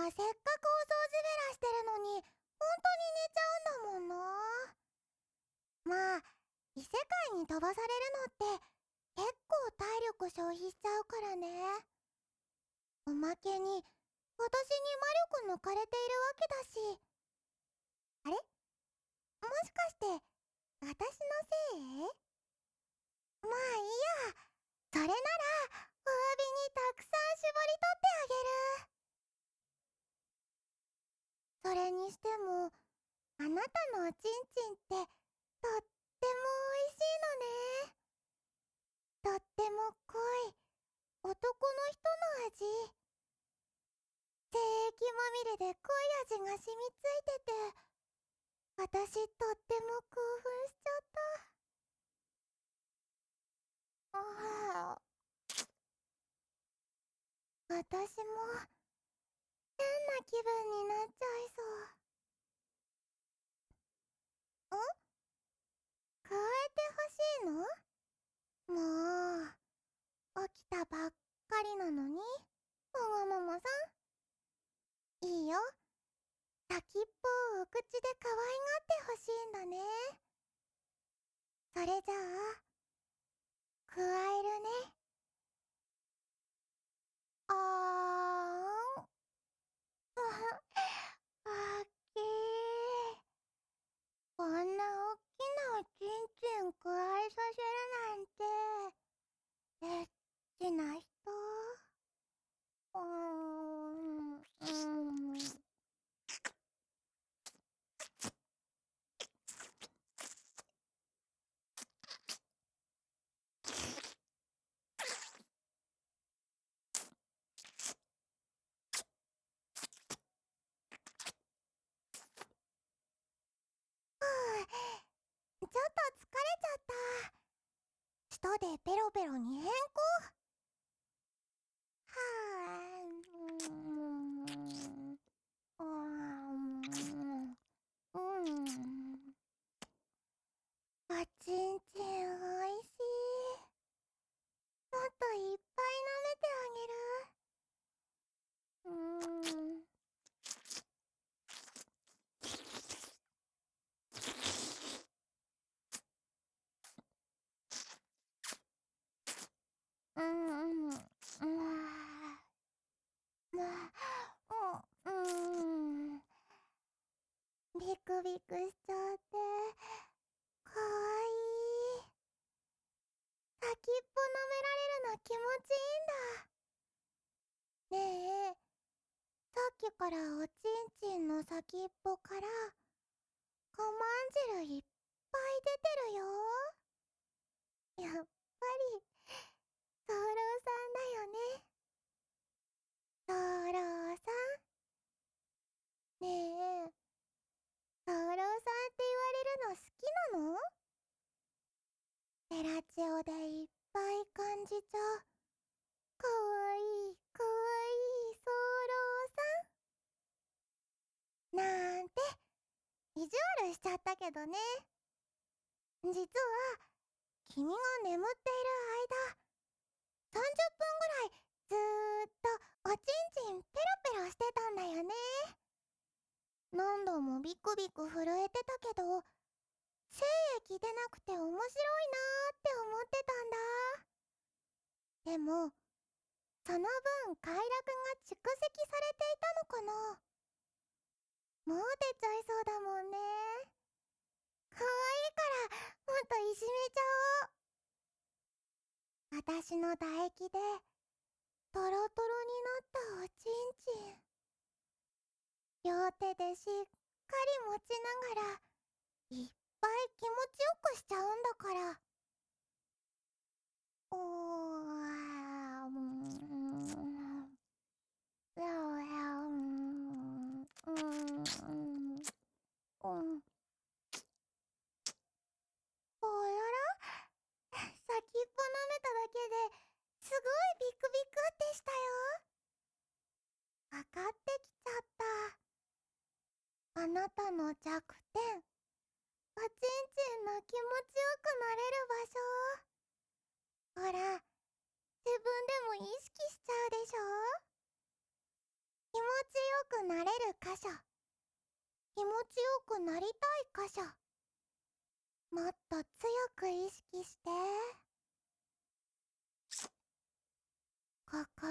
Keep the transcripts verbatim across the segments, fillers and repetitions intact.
せっかくお掃除べらしてるのに、ほんとに寝ちゃうんだもんな。まあ、異世界に飛ばされるのって結構体力消費しちゃうからね。おまけに、私に魔力抜かれているわけだし。あれ、もしかして、私のせい？まあいいや。それなら、お詫びにたくさん絞り取ってあげる。それにしても、あなたのおちんちんって、とっても美味しいのね。とっても濃い、男の人の味。精液まみれで濃い味が染みついてて、私とっても興奮しちゃった。ああ。私も、変な気分になっちゃいそう。ん？加えてほしいの？もう、起きたばっかりなのに、ももももさん。いいよ。先っぽをお口で可愛がってほしいんだね。それじゃあ、加えるね。あーん。あっけー。こんなおっきなおちんちん加えさせるなんて、エッチな人。うーん、うーん。ちょっと疲れちゃった。舌でペロペロに変更。はぁ、うーん、うーん、うーん。おちんちんおいしい。もっといっぱい舐めてあげる。うーん。うーん、うーん。まあ、う、うーん。ビクビクしちゃって、かわいい。先っぽ舐められるの気持ちいいんだ。ねえ、さっきからおちんちんの先っぽから、ごまん汁いっぱい出てるよ。やっぱり、早漏さんだよね。早漏さん。ねえ、早漏さんって言われるの好きなの？ゼラチオでいっぱい感じちゃう。かわいい、かわいい、早漏さん。なんて、意地悪しちゃったけどね。実は、君が眠っている間、さんじゅっぷんぐらい、ずーっとおちんちんペロペロしてたんだよね。何度もビクビク震えてたけど、精液出なくて面白いなーって思ってたんだ。でも、その分快楽が蓄積されていたのかな。もう出ちゃいそうだもんね。かわいいから、もっといじめちゃおう。私の唾液で、トロトロになったおちんちん。両手でしっかり持ちながら、いっぱい気持ちよくしちゃうんだから。おー、うーん。そうや、うーん。うーん。うん。おやら、先っぽ舐めただけですごいビクビクってしたよ。わかってきちゃった。あなたの弱点。おちんちんの気持ちよくなれる場所。ほら、自分でも意識しちゃうでしょ？気持ちよくなれる箇所、気持ちよくなりたい箇所、もっと強く意識して。ここと、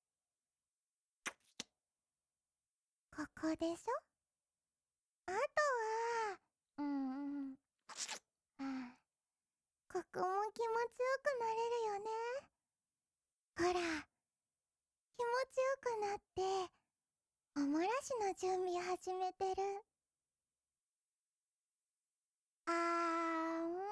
ここでしょ。あとは、うーん、あここも気持ちよくなれるよね。ほら、気持ちよくなって、おもらしの準備始めてる。あーん。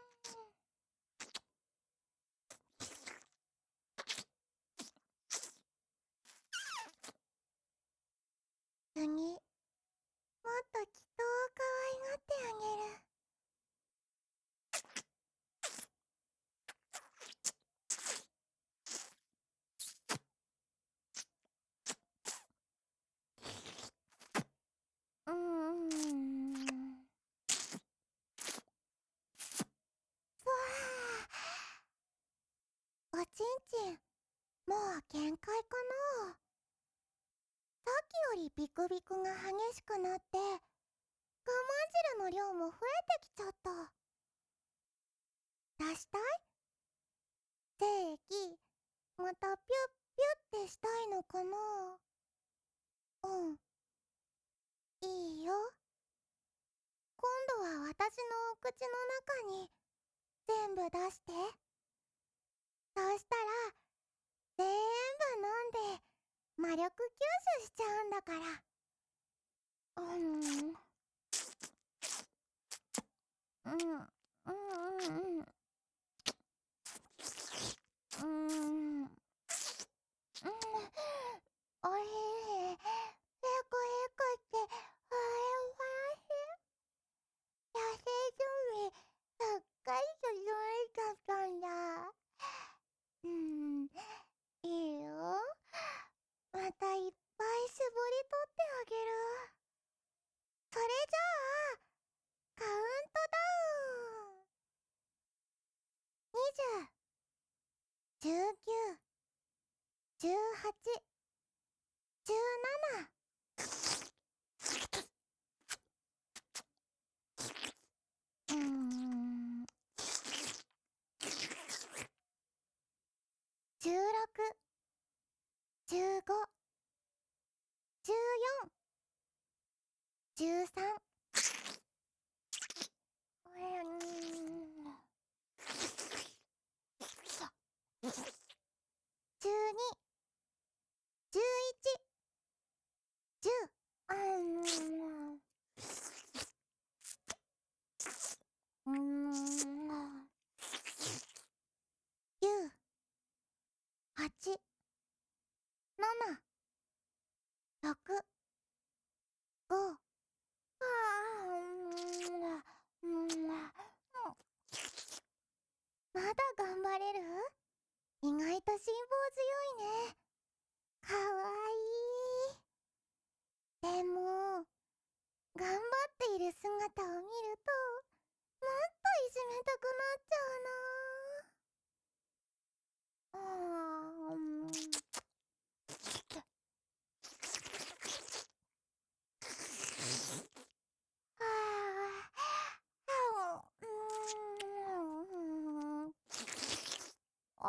次、もっと人を可愛がってあげる。うーん。ふわー。おちんちん、もう限界かな。さっきよりビクビクが激しくなって、我慢汁の量も増えてきちゃった。出したい？精液、またピュッピュッってしたいのかな。うん、いいよ。今度は私のお口の中に全部出して。そうしたら、全部飲んで魔力吸収しちゃうんだから。うん、うん、うん、うん、うん、うん、おいしい。へこへこって、ふわふわ。痩せ準備、すっかり整えちゃったんだ。うん、いいよ。またいっぱい絞り取ってあげる。それじゃあ、カウントダウン。にじゅう、じゅうきゅう、じゅうはち、じゅうなな。うーん。じゅうろく、じゅうご、じゅうよん、じゅうさん。うーん。じゅうに、じゅういち、じゅう。うーん。うーん。きゅう、はち、なな、ろく、ご。ああ、うーん。うーん。まだ頑張れる？意外と辛抱強いね。かわいい。でも、頑張っている姿を見ると、もっといじめたくなっちゃうな。うーん。はあ、うーん。あ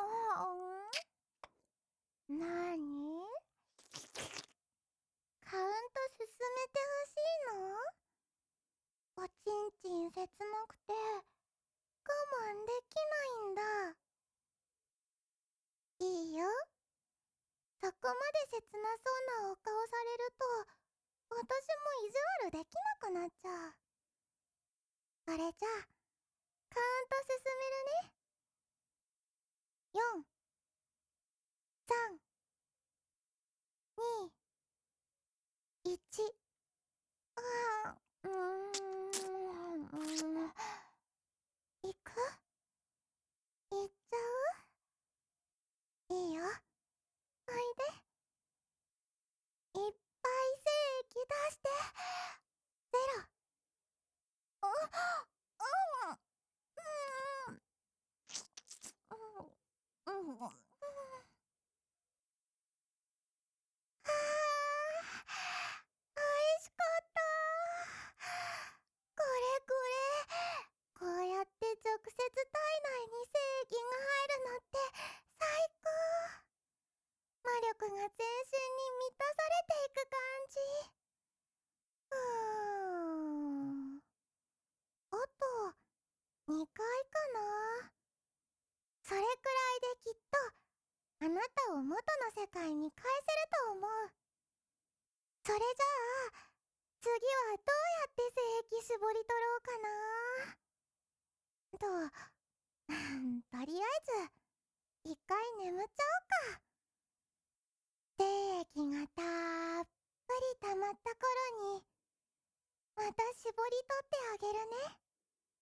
ん、なに？カウント進めてほしいの？おちんちん切なくて我慢できないんだ。いいよ。そこまで切なそうなお顔されると、私も意地悪できなくなっちゃう。それじゃあ、カウント進めるね。よん、さん、に、いち。あー、うーん、うーん。いく？いっちゃう？いいよ。おいで。いっぱい精液出して。ゼロ。あ、うん、うん、うん、うん。はあ、 なたを元の世界に返せると思う。それじゃあ次はどうやって精液絞り取ろうかなととりあえず一回眠っちゃおうか。精液がたっぷり溜まった頃にまた絞り取ってあげるね。